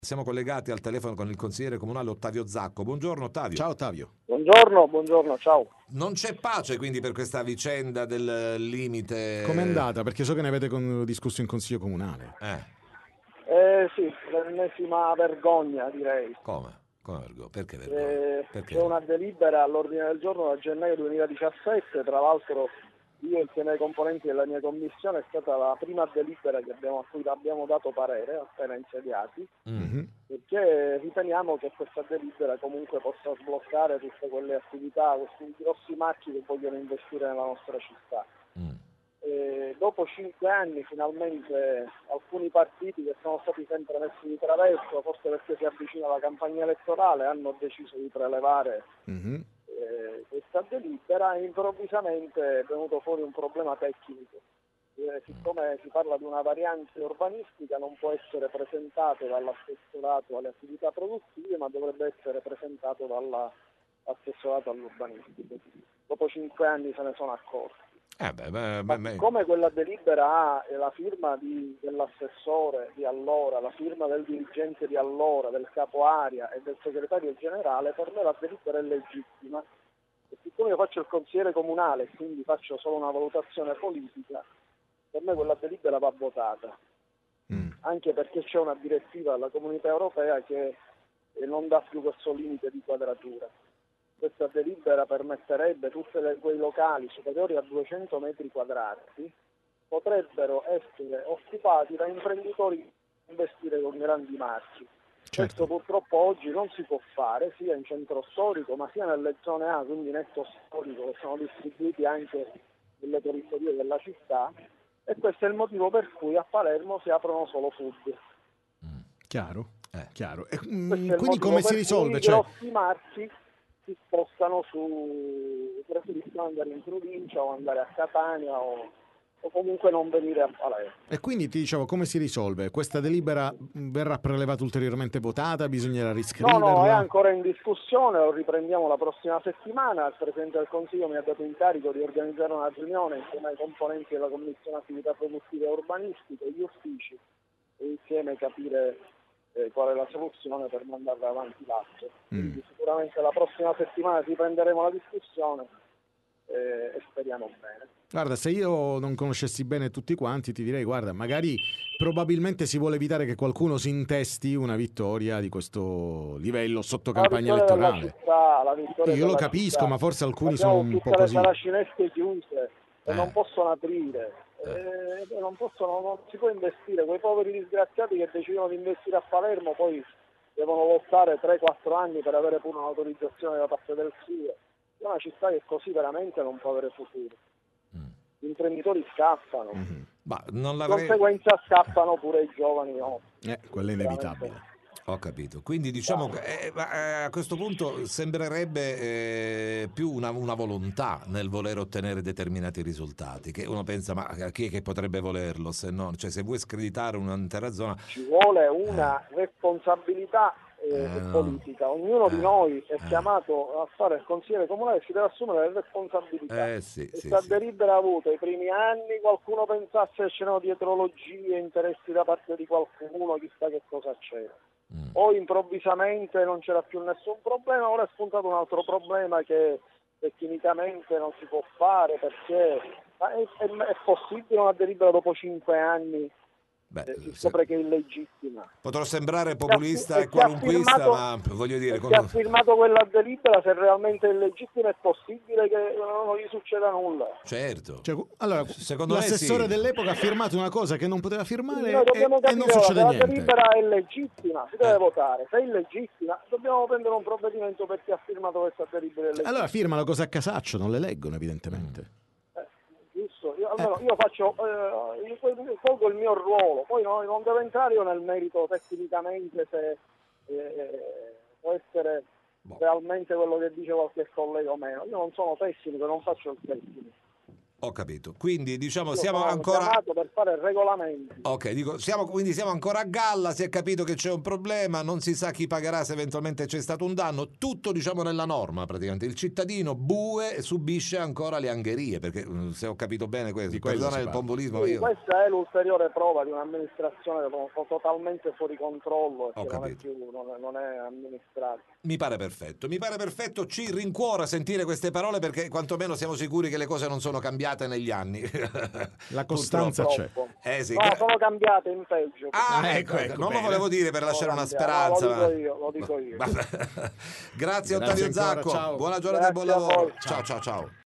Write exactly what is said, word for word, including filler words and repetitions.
Siamo collegati al telefono con il consigliere comunale Ottavio Zacco. Buongiorno Ottavio. Ciao Ottavio. Buongiorno, buongiorno, ciao. Non c'è pace quindi per questa vicenda del limite? Com'è andata? Perché so che ne avete con- discusso in consiglio comunale. Eh, Eh sì, l'ennesima vergogna direi. come? Come vergogna? Perché vergogna? Eh, Perché? C'è una delibera all'ordine del giorno da gennaio duemiladiciassette, tra l'altro io insieme ai componenti della mia commissione è stata la prima delibera che abbiamo, a cui abbiamo dato parere appena insediati, Mm. perché riteniamo che questa delibera comunque possa sbloccare tutte quelle attività, questi grossi marchi che vogliono investire nella nostra città. Mm. E dopo cinque anni finalmente alcuni partiti che sono stati sempre messi di traverso, forse perché si avvicina la campagna elettorale, hanno deciso di prelevare Mhm. eh, questa delibera e improvvisamente è venuto fuori un problema tecnico. Eh, siccome si parla di una variante urbanistica non può essere presentato dall'assessorato alle attività produttive, ma dovrebbe essere presentato dall'assessorato all'urbanistico. Dopo cinque anni se ne sono accorti. Eh beh, beh, Ma beh, siccome quella delibera ha la firma di, dell'assessore di allora, la firma del dirigente di allora, del capo area e del segretario generale, per me la delibera è legittima. E siccome io faccio il consigliere comunale e quindi faccio solo una valutazione politica, per me quella delibera va votata. Mm. Anche perché c'è una direttiva della Comunità Europea che eh, non dà più questo limite di quadratura. Questa delibera permetterebbe tutti quei locali superiori a duecento metri quadrati potrebbero essere occupati da imprenditori che investire con grandi marchi. Certo. Questo purtroppo oggi non si può fare sia in centro storico ma sia nelle zone A, quindi netto storico, che sono distribuiti anche nelle periferie della città, e questo è il motivo per cui a Palermo si aprono solo food. Chiaro? Eh. Chiaro. E, mm, Questo è il quindi motivo come si per risolve? cui i Cioè, grossi marchi si spostano su, preferiscono andare in provincia o andare a Catania o, o comunque non venire a Palermo. e quindi ti dicevo, come si risolve? Questa delibera mm, verrà prelevata ulteriormente votata? Bisognerà No, riscriverla? no, è ancora in discussione, lo riprendiamo la prossima settimana. Il Presidente del Consiglio mi ha dato incarico di organizzare una riunione insieme ai componenti della Commissione Attività Produttive e Urbanistiche, gli uffici, e insieme capire eh, qual è la soluzione per mandare avanti l'atto. Quindi sicuramente la prossima settimana riprenderemo la discussione eh, e speriamo bene. Guarda, se io non conoscessi bene tutti quanti, ti direi, guarda, magari probabilmente si vuole evitare che qualcuno si intesti una vittoria di questo livello sotto La campagna vittoria della elettorale. città, la vittoria Io lo della capisco, città. ma forse alcuni sono Abbiamo un po' tutte le così. saracinesche chiuse e Eh. non possono aprire, eh, non, possono, non si può investire. Quei poveri disgraziati che decidono di investire a Palermo poi devono lottare tre quattro anni per avere pure un'autorizzazione da parte del S I E. È una città che così veramente non può avere futuro. Gli imprenditori scappano, Ma non di l'avrei... conseguenza scappano pure i giovani. No? Eh, quello è inevitabile. Ho capito. Quindi diciamo che eh, ma, eh, a questo punto sembrerebbe eh, più una, una volontà nel voler ottenere determinati risultati, che uno pensa, ma chi è che potrebbe volerlo se no? Cioè, se vuoi screditare un'intera zona... Ci vuole una responsabilità eh, Eh, no. politica. Ognuno di Eh, noi è eh. chiamato a fare il consigliere comunale e si deve assumere le responsabilità. Eh sì, sì, Questa sì. delibera ha avuto i primi anni, qualcuno pensasse che c'erano dietrologie, interessi da parte di qualcuno, chissà che cosa c'era. Mm. Poi improvvisamente non c'era più nessun problema, ora è spuntato un altro problema che tecnicamente non si può fare perché ma è, è, è possibile una delibera dopo cinque anni Beh, eh, si se- scopre che è illegittima. potrò sembrare E chi ha- populista e e chi ha qualunquista, firmato- ma voglio dire... E chi con- ha firmato quella delibera, se realmente è illegittima, è possibile che non gli succeda nulla. Certo. Cioè, allora, Secondo me l'assessore sì. dell'epoca ha firmato una cosa che non poteva Quindi firmare noi e, dobbiamo e non capire ora, succede se la niente. delibera è legittima, si deve Eh. votare. Se è illegittima, dobbiamo prendere un provvedimento per chi ha firmato questa delibera illegittima. Allora firmano cose a casaccio, non le leggono evidentemente. Eh, giusto, io, almeno io faccio, eh, io colgo il mio ruolo, poi no, non devo entrare io nel merito tecnicamente se eh, può essere Boh. realmente quello che dice qualche collega o meno. Io non sono tecnico, non faccio il tecnico. Ho capito. Quindi diciamo Io siamo sono ancora chiamato per fare regolamenti. Ok, dico, siamo, quindi siamo ancora a galla, si è capito che c'è un problema, non si sa chi pagherà se eventualmente c'è stato un danno, tutto diciamo nella norma praticamente. Il cittadino bue e subisce ancora le angherie, perché se ho capito bene questo, Di quello perdona si il parla. pompolismo, Sì, io questa è l'ulteriore prova di un'amministrazione totalmente fuori controllo e Ho che non è capito. più non è, non è amministrata. mi pare perfetto, mi pare perfetto, ci rincuora sentire queste parole perché quantomeno siamo sicuri che le cose non sono cambiate negli anni. La costanza c'è. Purtroppo. Eh sì, No, gra- sono cambiate in peggio. Ah, Ah, ecco, ecco, ecco, ecco, non lo bene. volevo dire per Sono lasciare una cambiate. speranza. No, lo ma- dico io, lo dico io. Vabbè. Grazie Grazie Ottavio ancora, Zacco, ciao. buona giornata e buon Grazie a lavoro. voi. Ciao ciao ciao.